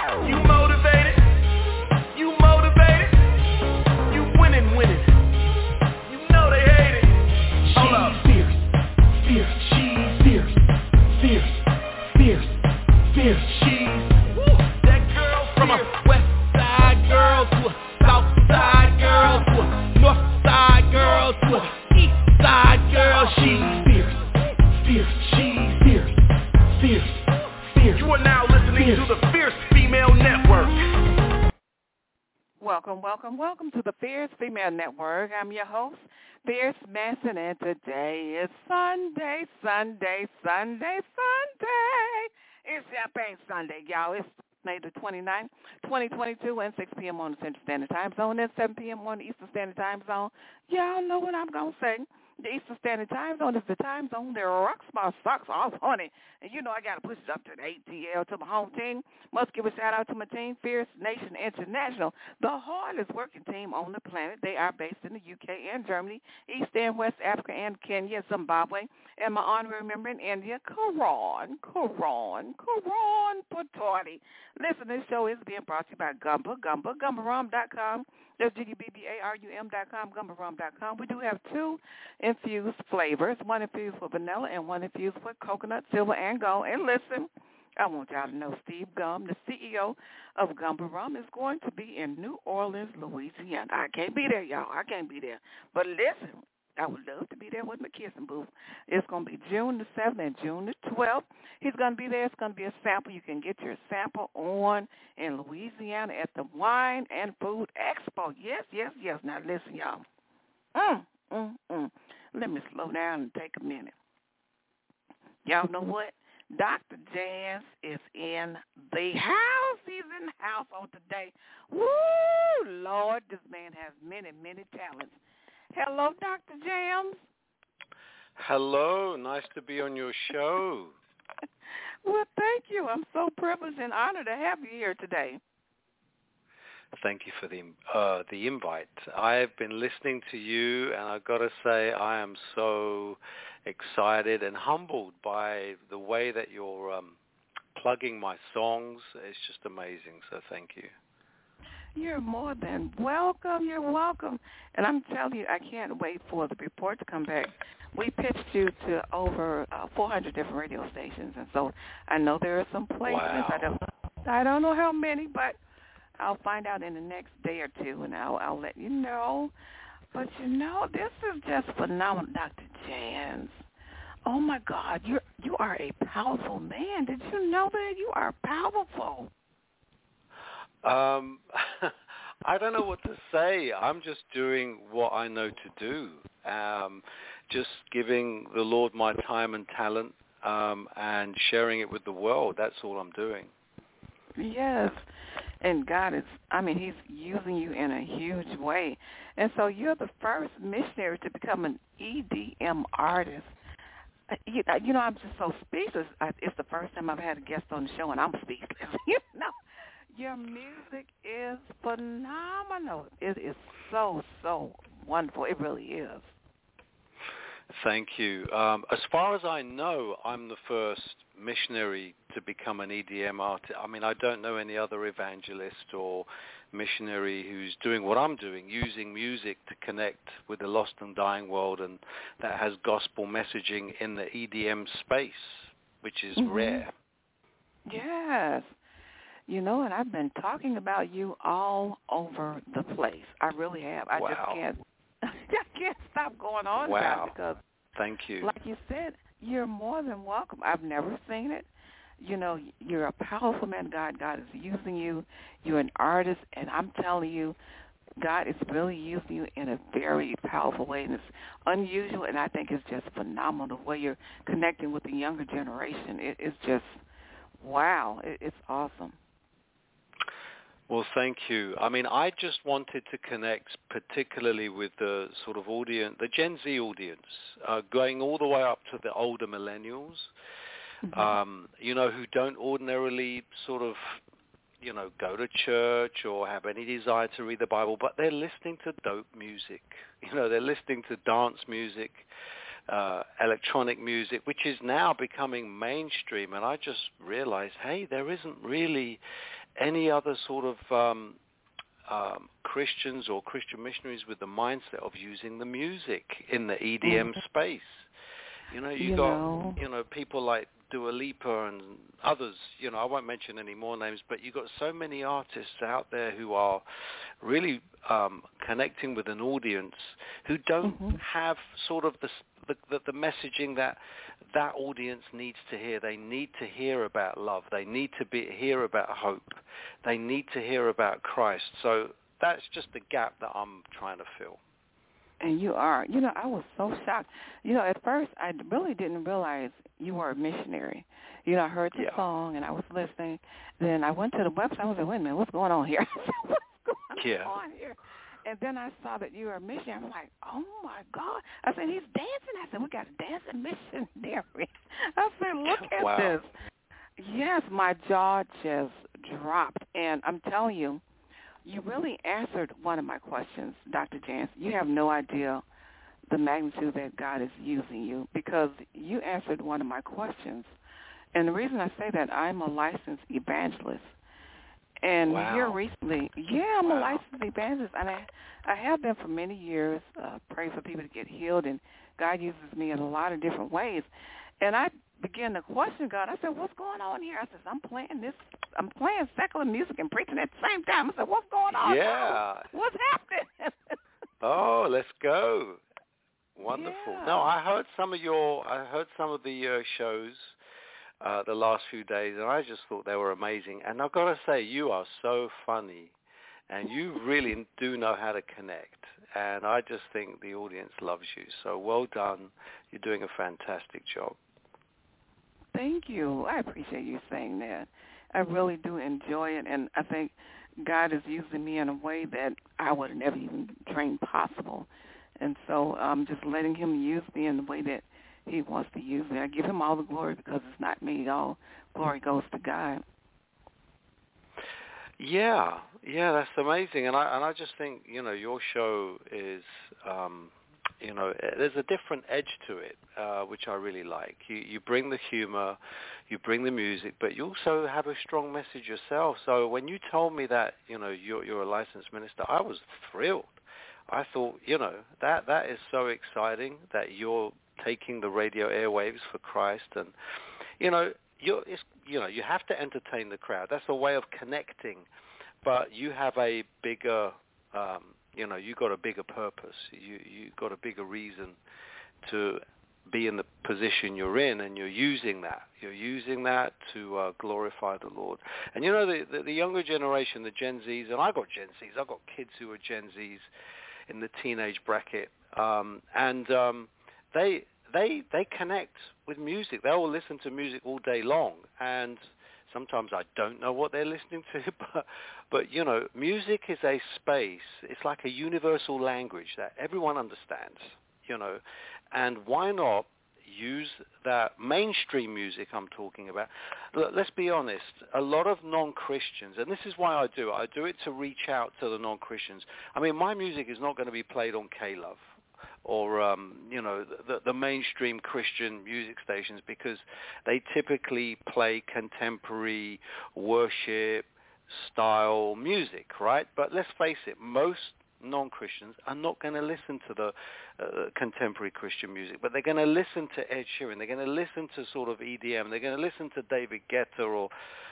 You motivated? You motivated? You winning, winning. You know they hate it. Hold up. Fierce, fierce, she's fierce, fierce, fierce, fierce, she's. Woo, that girl from a west side girl to a south side girl to a north side girl to a east side girl. She's fierce, fierce, she's fierce, fierce, fierce. You are now listening to the Fierce Female Network. Welcome, welcome, welcome to the Fierce Female Network. I'm your host, Fierce Manson, and today is Sunday. It's Champagne Sunday, y'all. It's May the 29th, 2022, and 6 p.m. on the Central Standard Time Zone and 7 p.m. on the Eastern Standard Time Zone. Y'all know what I'm going to say. The Eastern Standard Time Zone is the time zone that rocks my socks off, honey. And you know I got to push it up to the ATL, to my home team. Must give a shout-out to my team, Fierce Nation International, the hardest working team on the planet. They are based in the UK and Germany, East and West Africa and Kenya, Zimbabwe, and my honorary member in India, Karan Patorti. Listen, this show is being brought to you by GumbaRum.com. That's GUBBARUM.com, GumbaRum.com. We do have two infused flavors, one infused with vanilla and one infused with coconut, silver, and gold. And listen, I want y'all to know Steve Gum, the CEO of Gumba Rum, is going to be in New Orleans, Louisiana. I can't be there, y'all. I can't be there. But listen, I would love to be there with my kissing booth. It's going to be June the 7th and June the 12th. He's going to be there. It's going to be a sample. You can get your sample on in Louisiana at the Wine and Food Expo. Yes. Now, listen, y'all. Let me slow down and take a minute. Y'all know what? Dr. Jazz is in the house. He's in the house on today. Woo, Lord, this man has many, many talents. Hello, Dr. Jams. Hello, nice to be on your show. Well, thank you. I'm so privileged and honored to have you here today. Thank you for the invite. I've been listening to you, and I've got to say I am so excited and humbled by the way that you're plugging my songs. It's just amazing, so thank you. You're more than welcome. You're welcome. And I'm telling you, I can't wait for the report to come back. We pitched you to over 400 different radio stations, and so I know there are some places. Wow. I don't know how many, but I'll find out in the next day or two, and I'll let you know. But, you know, this is just phenomenal, Dr. Jans. Oh, my God, you are a powerful man. Did you know that? You are powerful. I don't know what to say. I'm just doing what I know to do. Just giving the Lord my time and talent and sharing it with the world. That's all I'm doing. Yes. And God he's using you in a huge way. And so you're the first missionary to become an EDM artist. You know, I'm just so speechless. It's the first time I've had a guest on the show, and I'm speechless. You know, your music is phenomenal. It is so, so wonderful. It really is. Thank you. As far as I know, I'm the first missionary to become an EDM artist. I mean, I don't know any other evangelist or missionary who's doing what I'm doing, using music to connect with the lost and dying world, and that has gospel messaging in the EDM space, which is rare. Yes. You know, and I've been talking about you all over the place. I really have. I just can't stop going on about it because, thank you. Like you said, you're more than welcome. I've never seen it. You know, you're a powerful man of God. God is using you. You're an artist, and I'm telling you, God is really using you in a very powerful way, and it's unusual, and I think it's just phenomenal the way you're connecting with the younger generation. It's just, wow, it's awesome. Well, thank you. I mean, I just wanted to connect particularly with the sort of audience, the Gen Z audience, going all the way up to the older millennials, you know, who don't ordinarily sort of, you know, go to church or have any desire to read the Bible, but they're listening to dope music. You know, they're listening to dance music. electronic music, which is now becoming mainstream. And I just realized, hey, there isn't really any other sort of Christians or Christian missionaries with the mindset of using the music in the EDM space. You got people like Dua Lipa and others. I won't mention any more names, but you got so many artists out there who are really connecting with an audience who don't have sort of the messaging that audience needs to hear. They need to hear about love. They need to hear about hope. They need to hear about Christ. So that's just the gap that I'm trying to fill. And you are. I was so shocked. At first I really didn't realize you were a missionary. I heard the song and I was listening. Then I went to the website. I was like, wait a minute, what's going on here? What's going on here? And then I saw that you were a missionary. I'm like, oh, my God. I said, he's dancing. I said, we got a dancing missionary. I said, look at this. Yes, my jaw just dropped. And I'm telling you, you really answered one of my questions, Dr. Jance. You have no idea the magnitude that God is using you, because you answered one of my questions. And the reason I say that, I'm a licensed evangelist. And here recently, I'm a licensed evangelist, and I have been for many years, praying for people to get healed, and God uses me in a lot of different ways. And I began to question God. I said, what's going on here? I said, I'm playing secular music and preaching at the same time. I said, what's going on? Yeah. What's happening? Oh, let's go. Wonderful. Yeah. No, I heard some of the shows the last few days, and I just thought they were amazing. And I've got to say, you are so funny, and you really do know how to connect. And I just think the audience loves you. So well done. You're doing a fantastic job. Thank you. I appreciate you saying that. I really do enjoy it, and I think God is using me in a way that I would have never even dreamed possible. And so I'm just letting him use me in the way that he wants to use me. I give him all the glory because it's not me. All glory goes to God. Yeah, that's amazing. And I just think, your show is, there's a different edge to it, which I really like. You bring the humor, you bring the music, but you also have a strong message yourself. So when you told me that, you're a licensed minister, I was thrilled. I thought, that is so exciting that you're taking the radio airwaves for Christ, and you have to entertain the crowd. That's a way of connecting, but you have a bigger, you got a bigger purpose. You got a bigger reason to be in the position you're in, and you're using that. You're using that to glorify the Lord. And the younger generation, the Gen Zs, and I got Gen Zs. I've got kids who are Gen Zs in the teenage bracket, and they connect with music. They all listen to music all day long, and sometimes I don't know what they're listening to, but music is a space. It's like a universal language that everyone understands, and why not use that mainstream music I'm talking about? Let's be honest, a lot of non-Christians, and this is why I do it to reach out to the non-Christians. I mean, my music is not going to be played on K-Love or, the mainstream Christian music stations, because they typically play contemporary worship style music, right? But let's face it, most non-Christians are not going to listen to the contemporary Christian music, but they're going to listen to Ed Sheeran. They're going to listen to sort of EDM. They're going to listen to David Guetta or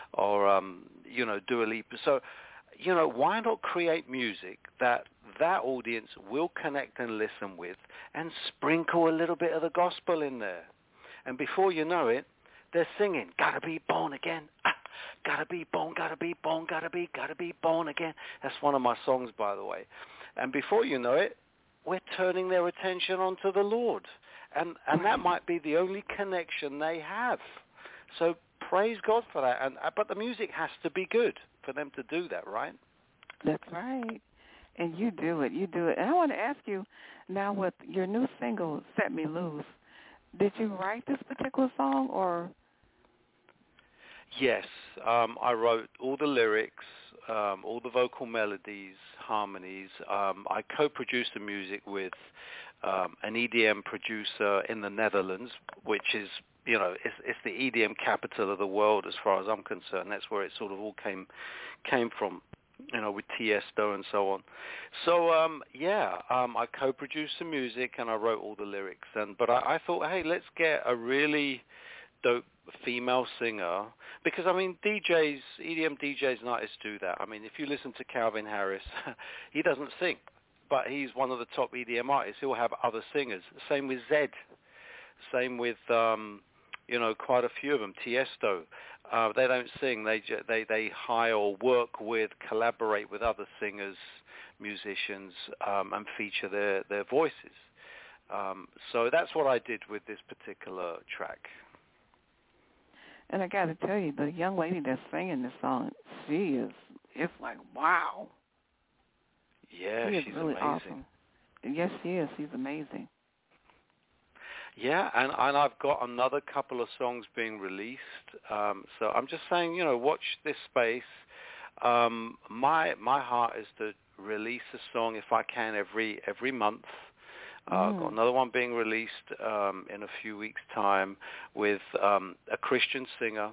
Dua Lipa. So, why not create music that audience will connect and listen with, and sprinkle a little bit of the gospel in there? And before you know it, they're singing, gotta be born again. Gotta be born, gotta be born, gotta be born again. That's one of my songs, by the way. And before you know it, we're turning their attention onto the Lord. And that might be the only connection they have. So praise God for that. But the music has to be good for them to do that, right? That's right. And you do it. And I want to ask you, now with your new single, Set Me Loose, did you write this particular song, or? Yes. I wrote all the lyrics. all the vocal melodies, harmonies. I co-produced the music with an EDM producer in the Netherlands, which is, it's the EDM capital of the world as far as I'm concerned. That's where it sort of all came from, with Tiesto and so on. So, I co-produced the music and I wrote all the lyrics. But I thought, hey, let's get a really dope female singer, because EDM DJs and artists do that. If you listen to Calvin Harris, he doesn't sing, but he's one of the top EDM artists. He'll have other singers. Same with Zedd. Same with quite a few of them. Tiesto, they don't sing. They hire or work with, collaborate with other singers, musicians, and feature their voices. So that's what I did with this particular track. And I got to tell you, the young lady that's singing this song, it's like, wow. Yeah, she's really amazing. Awesome. Yes, she is. She's amazing. Yeah, and I've got another couple of songs being released. So I'm just saying, watch this space. My heart is to release a song, if I can, every month. I've got another one being released in a few weeks' time with a Christian singer,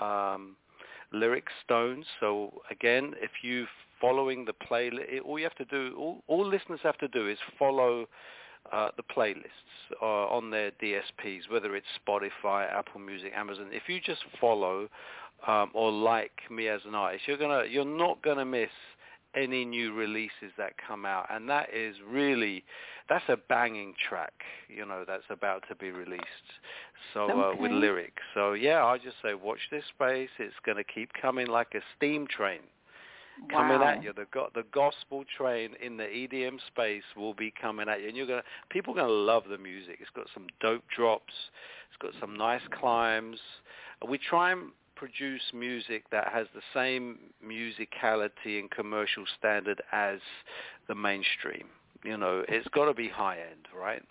Lyric Stones. So again, if you're following the playlist, all you have to do, all listeners have to do is follow the playlists on their DSPs, whether it's Spotify, Apple Music, Amazon. If you just follow or like me as an artist, you're not gonna miss any new releases that come out, and that's a banging track, that's about to be released. So with lyrics. So I just say watch this space. It's going to keep coming like a steam train. Coming at you. The gospel train in the EDM space will be coming at you, and people are gonna love the music. It's got some dope drops. It's got some nice climbs. We try and produce music that has the same musicality and commercial standard as the mainstream. It's got to be high end, right?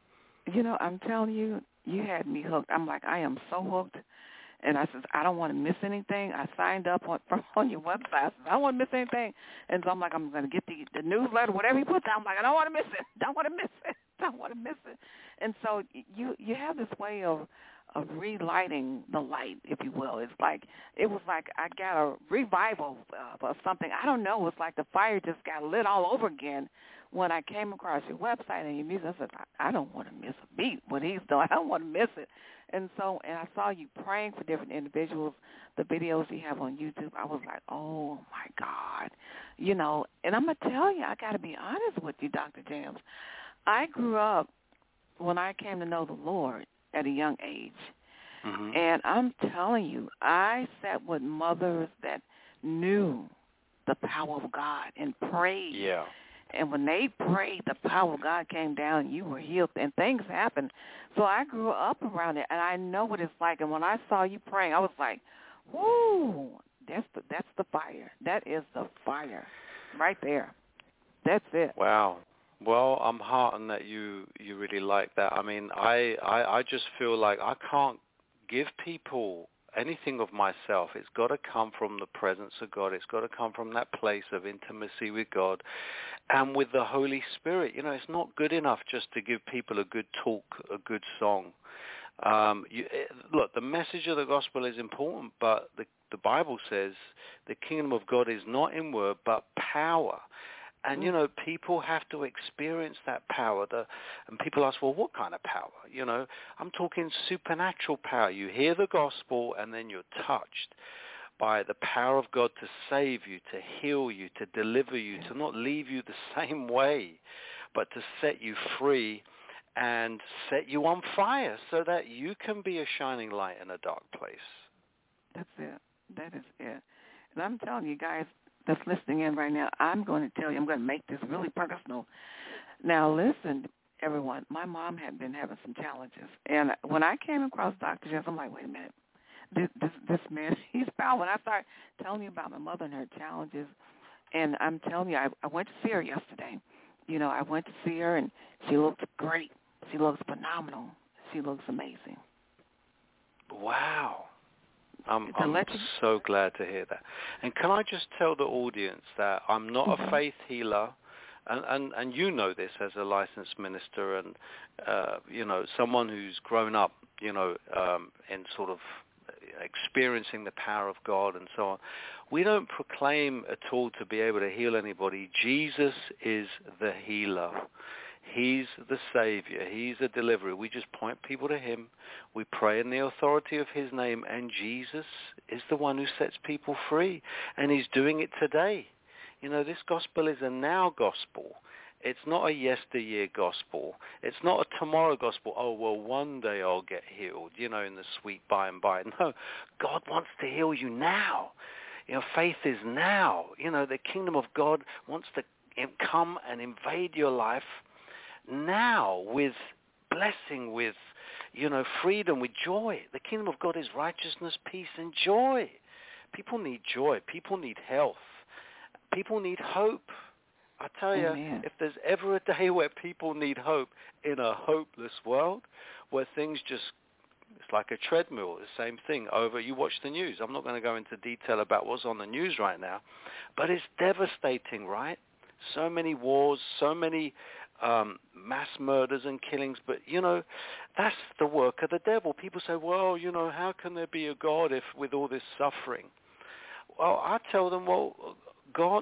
I'm telling you, you had me hooked. I'm like, I am so hooked. And I said, I don't want to miss anything. I signed up on your website. I said, I don't want to miss anything. And so I'm like, I'm going to get the newsletter, whatever you put down. I'm like, I don't want to miss it. Don't want to miss it. Don't want to miss it. And so you have this way of relighting the light, if you will. It was like I got a revival of something. I don't know. It's like the fire just got lit all over again when I came across your website and your music. I said, I don't want to miss a beat. What he's doing, I don't want to miss it. And I saw you praying for different individuals, the videos you have on YouTube. I was like, oh, my God. And I'm going to tell you, I got to be honest with you, Dr. Jams. I grew up when I came to know the Lord at a young age. Mm-hmm. And I'm telling you, I sat with mothers that knew the power of God and prayed. Yeah. And when they prayed, the power of God came down and you were healed and things happened. So I grew up around it, and I know what it's like. And when I saw you praying, I was like, whoo, that's the fire. That is the fire right there. That's it. Wow. Well, I'm heartened that you really like that. I just feel like I can't give people anything of myself. It's got to come from the presence of God. It's got to come from that place of intimacy with God and with the Holy Spirit. It's not good enough just to give people a good talk, a good song. Look, the message of the gospel is important, but the Bible says the kingdom of God is not in word, but power. And, people have to experience that power. And people ask, well, what kind of power? I'm talking supernatural power. You hear the gospel and then you're touched by the power of God to save you, to heal you, to deliver you, to not leave you the same way, but to set you free and set you on fire so that you can be a shining light in a dark place. That's it. That is it. And I'm telling you guys that's listening in right now, I'm going to tell you, I'm going to make this really personal. Now, listen, everyone, my mom had been having some challenges. And when I came across Dr. Jams, I'm like, wait a minute. This man, he's powerful. And I started telling you about my mother and her challenges. And I'm telling you, I went to see her yesterday. I went to see her, and she looked great. She looks phenomenal. She looks amazing. Wow. I'm so glad to hear that. And can I just tell the audience that I'm not a faith healer, and you know this as a licensed minister and, someone who's grown up, in sort of experiencing the power of God and so on. We don't proclaim at all to be able to heal anybody. Jesus is the healer. He's the Savior. He's the deliverer. We just point people to him. We pray in the authority of his name, and Jesus is the one who sets people free, and he's doing it today. This gospel is a now gospel. It's not a yesteryear gospel. It's not a tomorrow gospel. Oh, well, one day I'll get healed, in the sweet by and by. No, God wants to heal you now. Faith is now. The kingdom of God wants to come and invade your life now with blessing, with, freedom, with joy. The kingdom of God is righteousness, peace, and joy. People need joy. People need health. People need hope. I tell you, if there's ever a day where people need hope in a hopeless world, where things just, it's like a treadmill, the same thing over, you watch the news. I'm not going to go into detail about what's on the news right now, but it's devastating, right? So many wars, so many mass murders and killings, but, that's the work of the devil. People say, well, how can there be a God if with all this suffering? Well, I tell them, well, God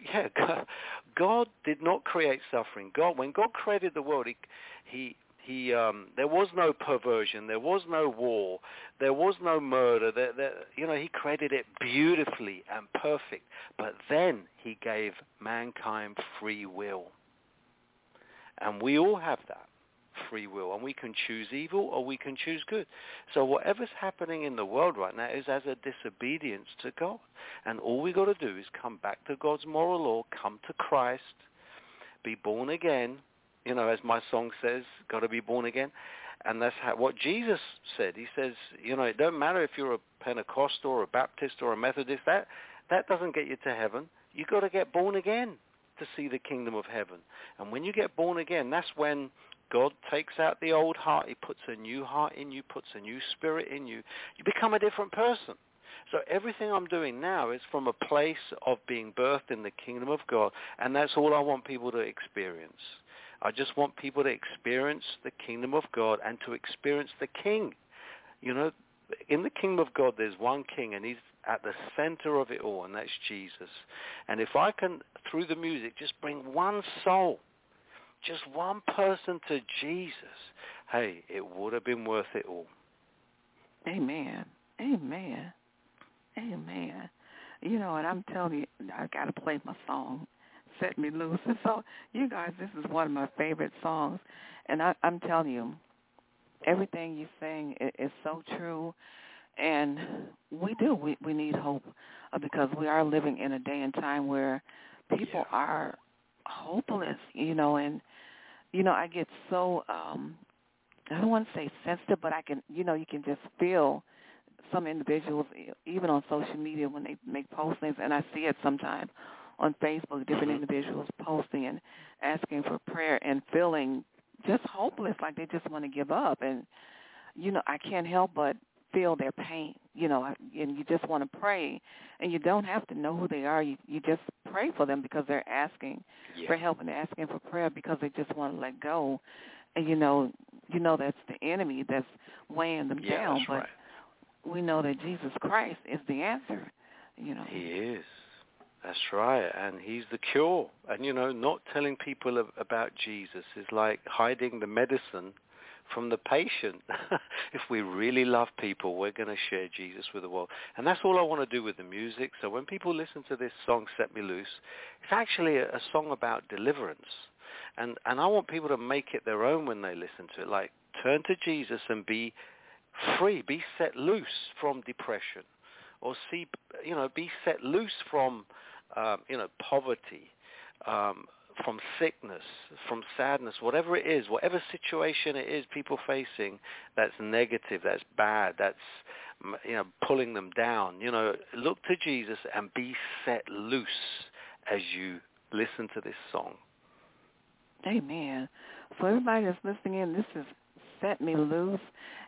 did not create suffering. When God created the world, he there was no perversion, there was no war, there was no murder. He created it beautifully and perfect. But then he gave mankind free will, and we all have that free will, and we can choose evil or we can choose good. So whatever's happening in the world right now is as a disobedience to God, and all we got to do is come back to God's moral law, come to Christ, be born again, as my song says, got to be born again. And that's what Jesus said. He says, it don't matter if you're a Pentecostal or a Baptist or a Methodist, that doesn't get you to heaven. You got to get born again to see the kingdom of heaven. And when you get born again, that's when God takes out the old heart. He puts a new heart in you, puts a new spirit in you. You become a different person. So everything I'm doing now is from a place of being birthed in the kingdom of God, and that's all I want people to experience. I just want people to experience the kingdom of God and to experience the King. In the kingdom of God, there's one King, and he's at the center of it all, and that's Jesus. And if I can, through the music, just bring one soul, just one person to Jesus, hey, it would have been worth it all. Amen. Amen. Amen. And I'm telling you, I got to play my song, Set Me Loose. And so, you guys, this is one of my favorite songs. And I'm telling you, everything you're saying is so true. And we do. We need hope because we are living in a day and time where people are hopeless, and, I get so, I don't want to say sensitive, but I can, you can just feel some individuals, even on social media, when they make postings, and I see it sometimes on Facebook, different individuals posting and asking for prayer and feeling just hopeless, like they just want to give up. And, I can't help but feel their pain, and you just want to pray. And you don't have to know who they are. You just pray for them because they're asking for help and they're asking for prayer because they just want to let go. And, that's the enemy that's weighing them down. That's but right. We know that Jesus Christ is the answer, He is. That's right. And he's the cure. And, not telling people about Jesus is like hiding the medicine from the patient. If we really love people, we're going to share Jesus with the world. And that's all I want to do with the music. So when people listen to this song, Set Me Loose, it's actually a song about deliverance. And I want people to make it their own when they listen to it. Like, turn to Jesus and be free, be set loose from depression, or be set loose from, poverty, from sickness, from sadness, whatever it is, whatever situation it is people facing that's negative, that's bad, that's, pulling them down. Look to Jesus and be set loose as you listen to this song. Amen. For everybody that's listening in, this is Set Me Loose.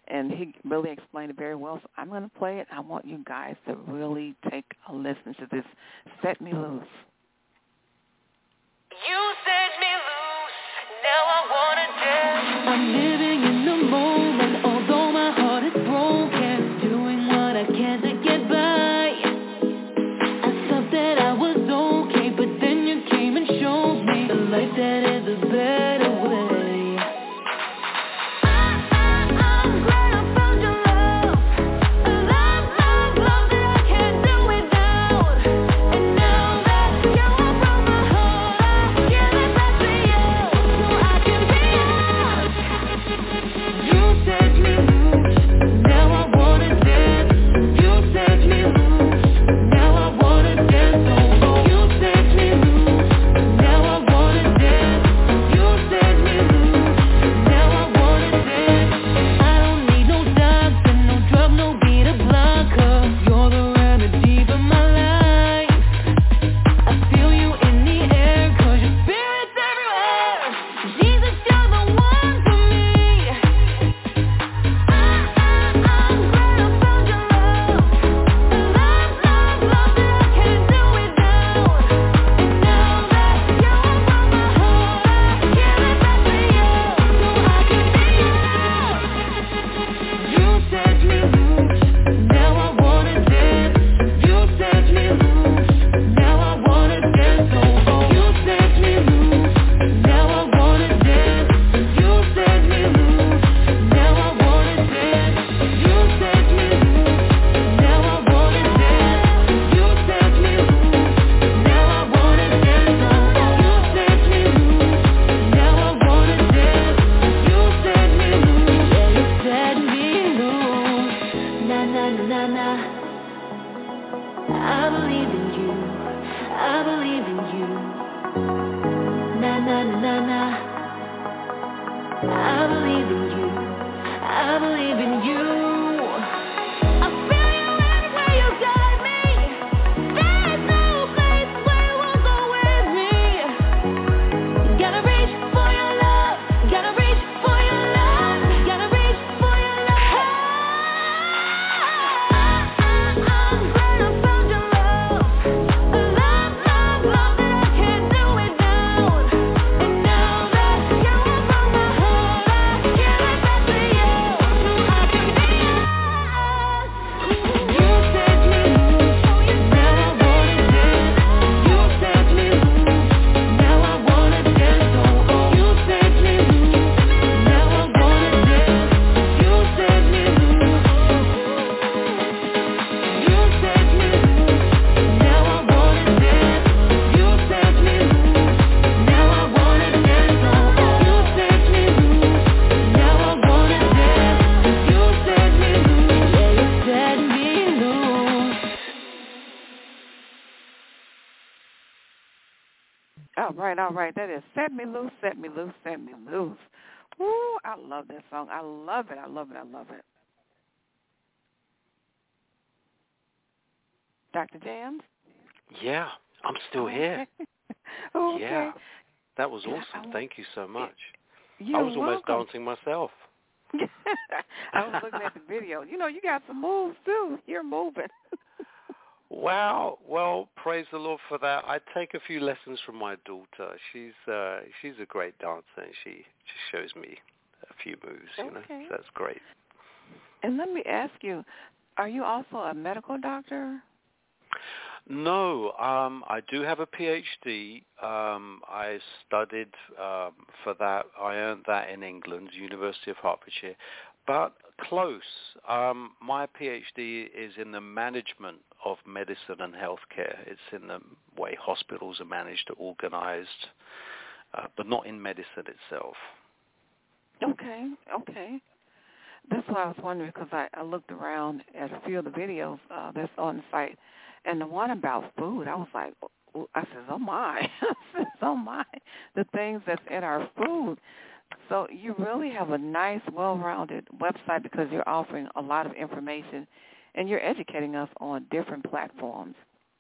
and he really explained it very well. So I'm going to play it. I want you guys to really take a listen to this. Set Me Loose. You set me loose, now I wanna dance. I'm living in the moment, although my heart is broken. Doing what I can to get by. I thought that I was okay, but then you came and showed me a life that is a better way. I'm glad I found your love. A love that I can't do without. And now that you are from my heart, I give it back to you so I can be yours. You set me loose, now I wanna dance. You set me loose, now I wanna dance. Oh, you set me loose, now I wanna dance. You set me loose, now I wanna dance. I don't need no doctor, no drug, no beta blocker. You're the remedy for my life. I feel you in the air, 'cause your spirit's everywhere. Jesus, you're the one for me. I'm glad I found your love. A love that I can't do without. And now that you are from my heart, I give it back to you so I can be yours. You set me loose, now I wanna dance. You set me loose, now I wanna dance. Oh, you set me loose, now I wanna dance. You set me loose, now I wanna dance. You set me loose, now I wanna dance. You set me loose, now I wanna dance. Oh, you set me loose, now I wanna dance. You set me loose, yeah, you set me loose. Na na na na na. I believe in you. I believe in you. Na na na na na. I believe in you. I believe in you. I feel you everywhere you guide me. There's no place where you won't go with me. Gotta reach for your love. Gotta reach for your love. Gotta reach for your love. I'm glad I found your love. A love that I can't do without. And now that you are from my heart, I give it back to you so I can be yours. You set me loose, now I wanna dance. You set me loose, now I wanna dance. Oh, you set me loose, now I wanna dance. You set me loose. You set me loose, now I wanna dance. You set me loose, now I wanna dance. Oh, you set me loose, now I wanna dance. You set me loose, yeah, you set me loose. All right. That is Set Me Loose, Set Me Loose, Set Me Loose. Woo, I love that song. I love it. Dr. Jams? Yeah, I'm still here. Okay. Yeah, that was Yeah, awesome. Thank you so much. You're I was almost welcome. dancing myself. I was looking at the video. You know, you got some moves, too. You're moving. Wow. Well, praise the Lord for that. I take a few lessons from my daughter. She's a great dancer, and she just shows me a few moves, you know. Okay. So that's great. And let me ask you, are you also a medical doctor? No, I do have a PhD. I studied for that. I earned that in England, University of Hertfordshire. But close. My PhD is in the management of medicine and healthcare. It's in the way hospitals are managed, organized, but not in medicine itself. Okay. That's what I was wondering, because I looked around at a few of the videos that's on the site, and the one about food, I was like, I said, oh my, the things that's in our food. So you really have a nice, well-rounded website because you're offering a lot of information, and you're educating us on different platforms.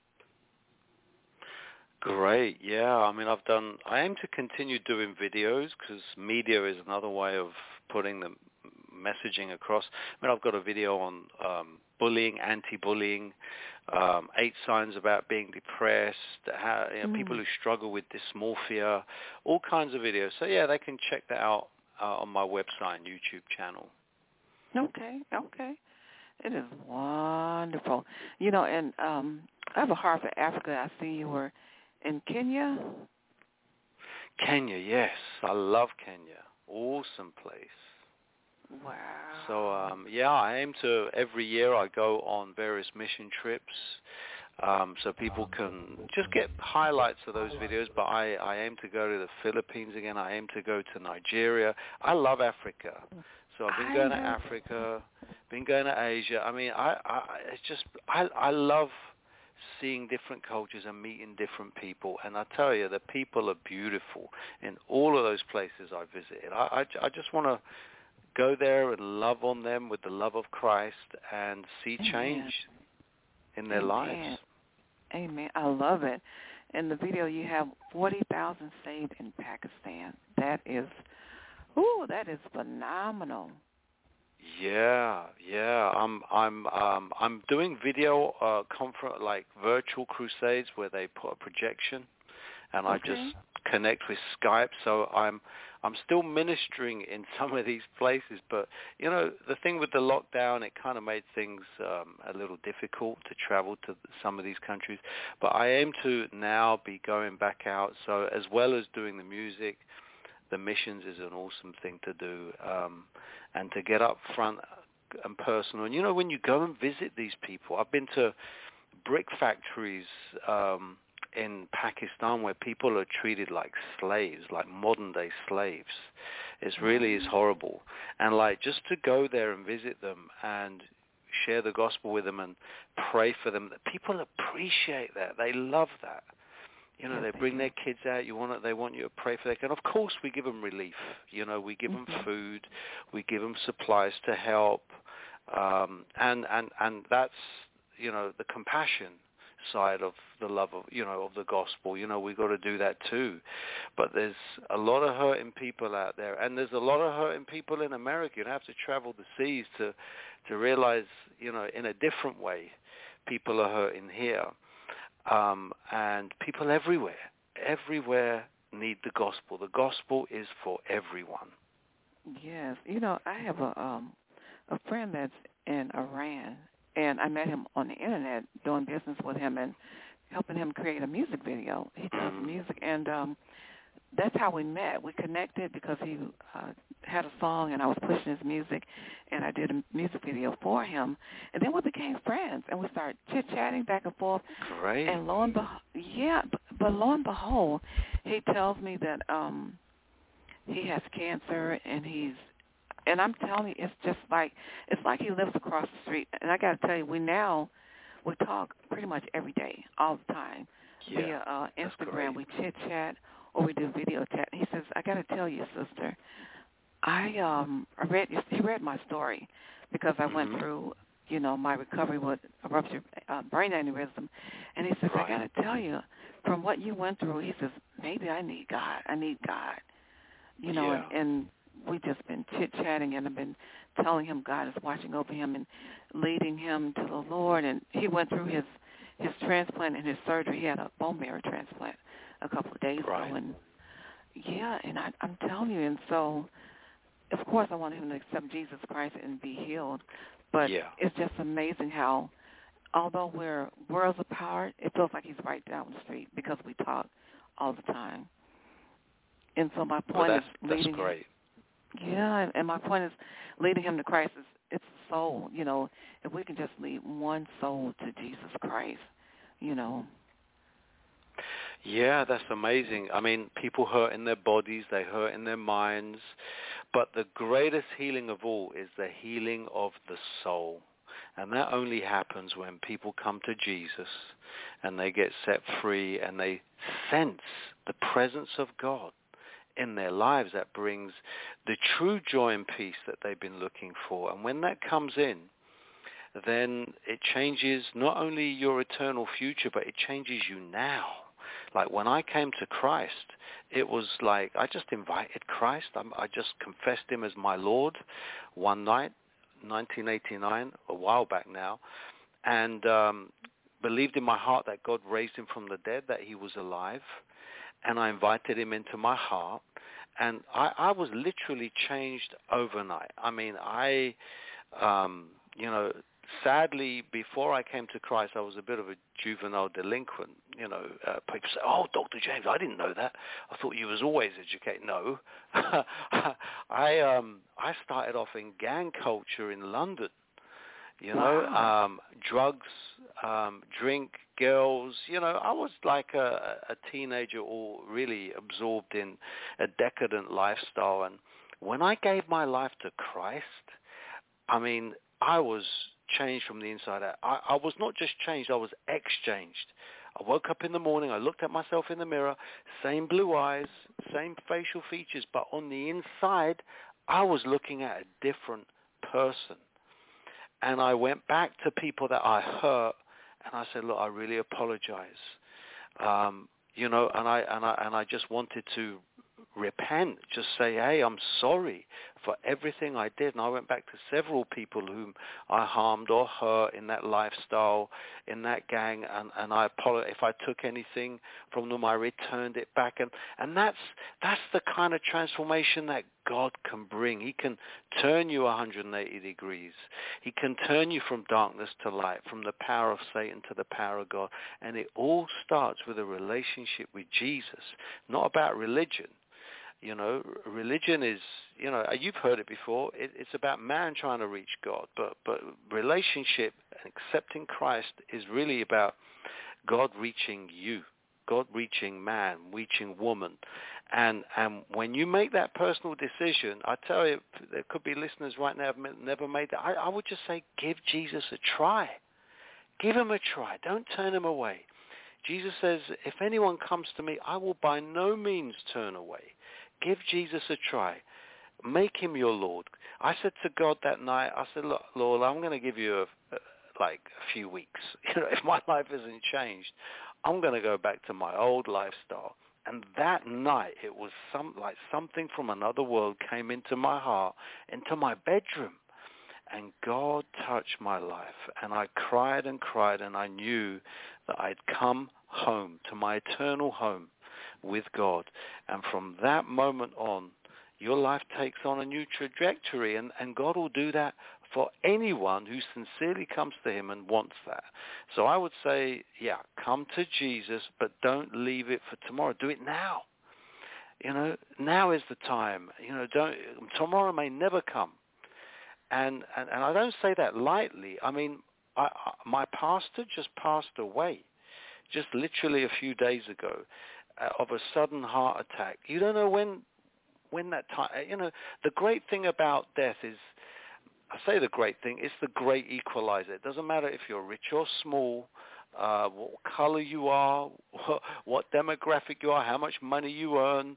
Great, yeah. I mean, I aim to continue doing videos because media is another way of putting the messaging across. I mean, I've got a video on bullying, anti-bullying, 8 signs about being depressed, how, people who struggle with dysmorphia, all kinds of videos. So, yeah, they can check that out on my website and YouTube channel. Okay. It is wonderful. You know, and I have a heart for Africa. I see you were in Kenya. Kenya, yes. I love Kenya. Awesome place. Wow. So, I aim to, every year I go on various mission trips so people can just get highlights of those videos, but I aim to go to the Philippines again. I aim to go to Nigeria. I love Africa. So I've been going to Africa, been going to Asia. I mean, I love seeing different cultures and meeting different people. And I tell you, the people are beautiful in all of those places I visited. I just want to go there and love on them with the love of Christ and see change in their lives. Amen. I love it. In the video, you have 40,000 saved in Pakistan. That is phenomenal. Yeah. I'm doing video conference, like virtual crusades where they put a projection, and I just connect with Skype. So I'm still ministering in some of these places, but you know, the thing with the lockdown, it kind of made things a little difficult to travel to some of these countries. But I aim to now be going back out. So as well as doing the music, the missions is an awesome thing to do, and to get up front and personal. And you know, when you go and visit these people, I've been to brick factories in Pakistan where people are treated like slaves, like modern-day slaves. It really is horrible. And like, just to go there and visit them and share the gospel with them and pray for them, people appreciate that. They love that. You know, they bring their kids out. They want you to pray for them. And of course, we give them relief. You know, we give them food, we give them supplies to help, and that's, you know, the compassion side of the love of, you know, of the gospel. You know, we got to do that too. But there's a lot of hurting people out there, and there's a lot of hurting people in America. You have to travel the seas to realize, you know, in a different way, people are hurting here. And people everywhere need the gospel. The gospel is for everyone. Yes. You know, I have a friend that's in Iran, and I met him on the internet doing business with him and helping him create a music video. He does music, and that's how we met. We connected because he had a song, and I was pushing his music, and I did a music video for him. And then we became friends, and we started chit-chatting back and forth. Great. And lo and behold, he tells me that he has cancer, and I'm telling you, it's like he lives across the street. And I got to tell you, we talk pretty much every day, all the time, via Instagram. We chit-chat, or we do video chat. He says, I got to tell you, sister, he read my story because I went through, you know, my recovery with a ruptured brain aneurysm. And he says, I got to tell you, from what you went through, he says, maybe I need God. You know, and we've just been chit-chatting, and I've been telling him God is watching over him and leading him to the Lord. And he went through his transplant and his surgery. He had a bone marrow transplant a couple of days ago. And and I'm telling you, and so, of course, I want him to accept Jesus Christ and be healed. But it's just amazing how, although we're worlds apart, it feels like he's right down the street because we talk all the time. And so my point is leading that's great. him. And my point is leading him to Christ. It's a soul, you know. If we can just lead one soul to Jesus Christ, you know. Yeah, that's amazing. I mean, people hurt in their bodies, they hurt in their minds, but the greatest healing of all is the healing of the soul. And that only happens when people come to Jesus and they get set free and they sense the presence of God in their lives. That brings the true joy and peace that they've been looking for. And when that comes in, then it changes not only your eternal future, but it changes you now. Like when I came to Christ, it was like I just invited Christ. I just confessed him as my Lord one night, 1989, a while back now, and believed in my heart that God raised him from the dead, that he was alive, and I invited him into my heart, and I was literally changed overnight. I mean, sadly, before I came to Christ, I was a bit of a juvenile delinquent. People say, "Oh, Dr. James, I didn't know that. I thought you was always educated." No, I started off in gang culture in London. Drugs, drink, girls. I was like a teenager, all really absorbed in a decadent lifestyle. And when I gave my life to Christ, I mean, I was changed from the inside out. I was not just changed, I was exchanged. I woke up in the morning, I looked at myself in the mirror, same blue eyes, same facial features, but on the inside, I was looking at a different person. And I went back to people that I hurt, and I said, "Look, I really apologize." And I just wanted to repent, just say, "Hey, I'm sorry for everything I did." And I went back to several people whom I harmed or hurt in that lifestyle, in that gang, and I apologize. If I took anything from them, I returned it back. And that's the kind of transformation that God can bring. He can turn you 180 degrees. He can turn you from darkness to light, from the power of Satan to the power of God. And it all starts with a relationship with Jesus, not about religion. Religion is, you've heard it before, it's about man trying to reach God, but relationship, accepting Christ, is really about God reaching you, God reaching man, reaching woman. And when you make that personal decision, I tell you, there could be listeners right now who have never made that. I would just say, give Jesus a try. Give him a try. Don't turn him away. Jesus says, if anyone comes to me, I will by no means turn away. Give Jesus a try. Make him your Lord. I said to God that night, I said, "Look, Lord, I'm going to give you a few weeks. If my life isn't changed, I'm going to go back to my old lifestyle." And that night, it was something from another world came into my heart, into my bedroom. And God touched my life. And I cried and cried, and I knew that I'd come home to my eternal home with God. And from that moment on, your life takes on a new trajectory, and God will do that for anyone who sincerely comes to him and wants that. So I would say, come to Jesus, but don't leave it for tomorrow. Do it now. Now is the time. Tomorrow may never come. And I don't say that lightly. I mean, my pastor just passed away, just literally a few days ago, of a sudden heart attack. You don't know when that time. The great thing about death is, I say the great thing, it's the great equalizer. It doesn't matter if you're rich or small, what color you are, what demographic you are, how much money you earn,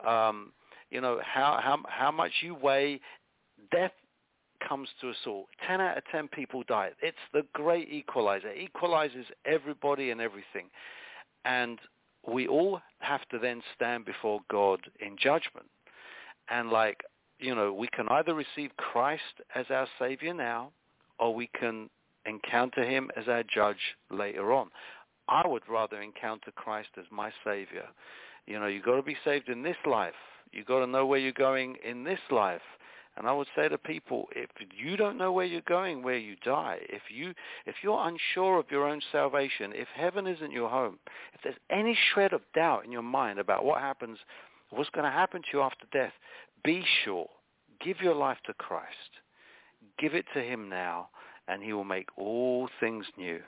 how much you weigh. Death comes to us all. 10 out of 10 people die. It's the great equalizer. It equalizes everybody and everything. And we all have to then stand before God in judgment. And we can either receive Christ as our Savior now, or we can encounter him as our judge later on. I would rather encounter Christ as my Savior. You've got to be saved in this life. You've got to know where you're going in this life. And I would say to people, if you don't know where you're going, where you die, if you're unsure of your own salvation, if heaven isn't your home, if there's any shred of doubt in your mind about what's going to happen to you after death, be sure. Give your life to Christ. Give it to him now, and he will make all things new.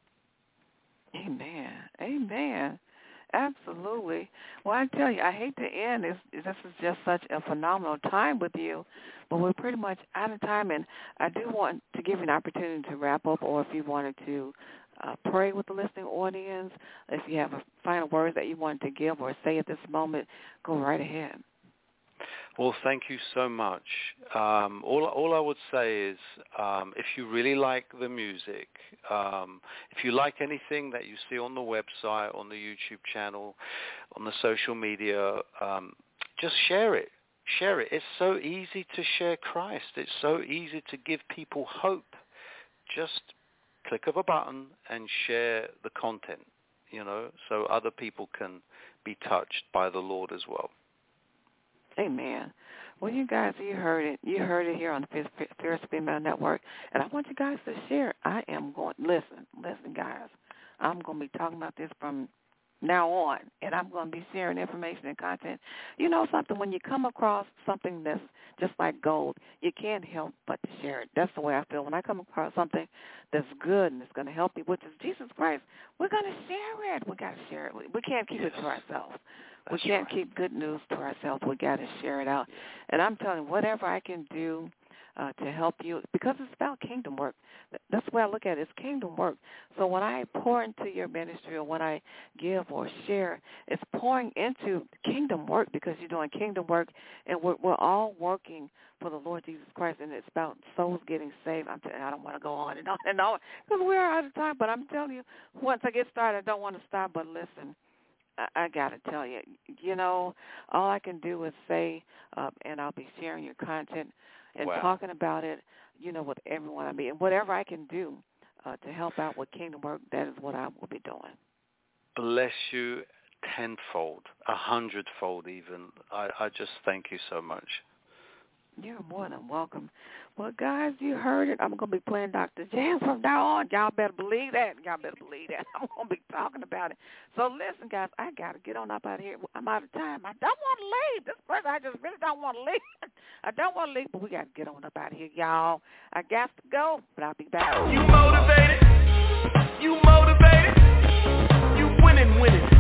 Amen. Amen. Absolutely. Well, I tell you, I hate to end. This is just such a phenomenal time with you, but we're pretty much out of time, and I do want to give you an opportunity to wrap up, or if you wanted to pray with the listening audience, if you have a final word that you wanted to give or say at this moment, go right ahead. Well, thank you so much. All I would say is, if you really like the music, if you like anything that you see on the website, on the YouTube channel, on the social media, just share it. Share it. It's so easy to share Christ. It's so easy to give people hope. Just click of a button and share the content, so other people can be touched by the Lord as well. Amen. Well, you guys, you heard it. You heard it here on the Fierce Female Network, and I want you guys to share. I am going, listen, guys. I'm going to be talking about this from now on, and I'm going to be sharing information and content. You know something, when you come across something that's just like gold, you can't help but to share it. That's the way I feel. When I come across something that's good and it's going to help me, which is Jesus Christ, we're going to share it. We got to share it. We can't keep it to ourselves. We can't keep good news to ourselves. We got to share it out. And I'm telling you, whatever I can do to help you, because it's about kingdom work. That's the way I look at it. It's kingdom work. So when I pour into your ministry or when I give or share, it's pouring into kingdom work because you're doing kingdom work, and we're all working for the Lord Jesus Christ, and it's about souls getting saved. I don't want to go on and on and on because we are out of time, but I'm telling you, once I get started, I don't want to stop, but listen. I got to tell you, all I can do is say, and I'll be sharing your content and talking about it, with everyone. I mean, whatever I can do to help out with kingdom work, that is what I will be doing. Bless you tenfold, 100-fold even. I just thank you so much. You're more than welcome. Well, guys, you heard it. I'm going to be playing Dr. Jazz from now on. Y'all better believe that. I'm going to be talking about it. So listen, guys, I got to get on up out of here. I'm out of time. I don't want to leave. This person, I just really don't want to leave. I don't want to leave, but we got to get on up out of here, y'all. I got to go, but I'll be back. You motivated. You winning.